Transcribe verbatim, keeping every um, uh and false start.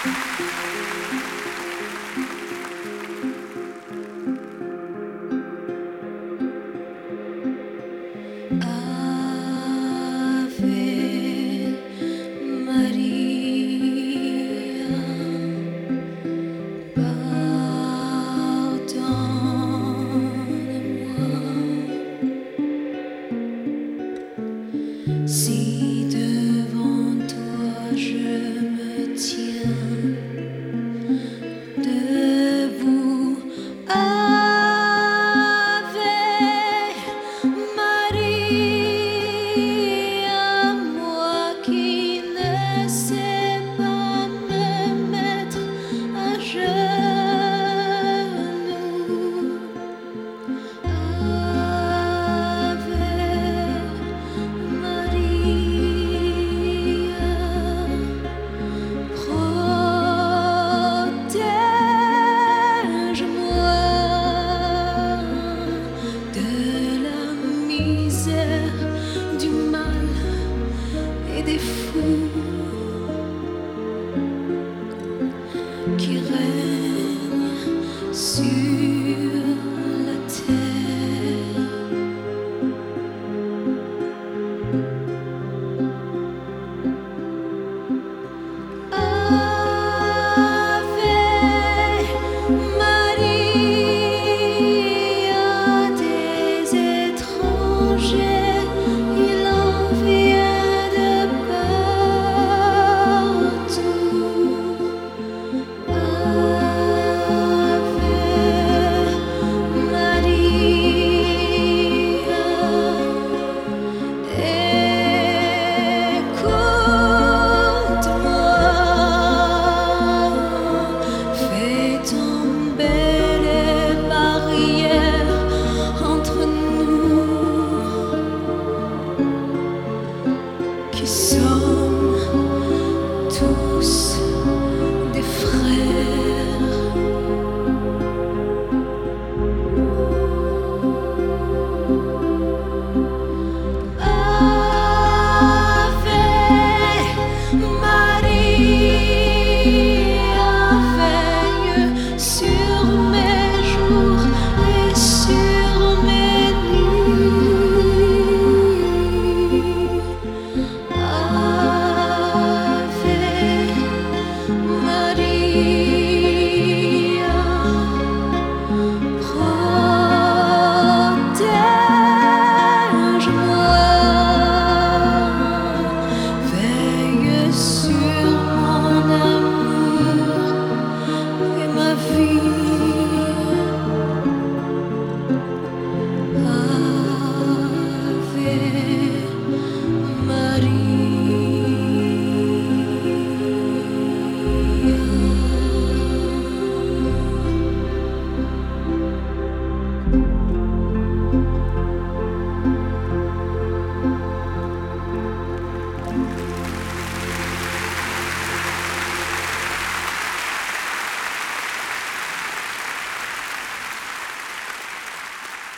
Si devant toi je me tiens debout, Ave Maria, moi qui ne sais pas me mettre à genoux, Ave du mal et des fous qui règnent sur la terre. Ave Maria, des étrangers il en vient de partout. Ave Maria, écoute-moi, fais tomber les barrières entre nous qui sommes tous des frères.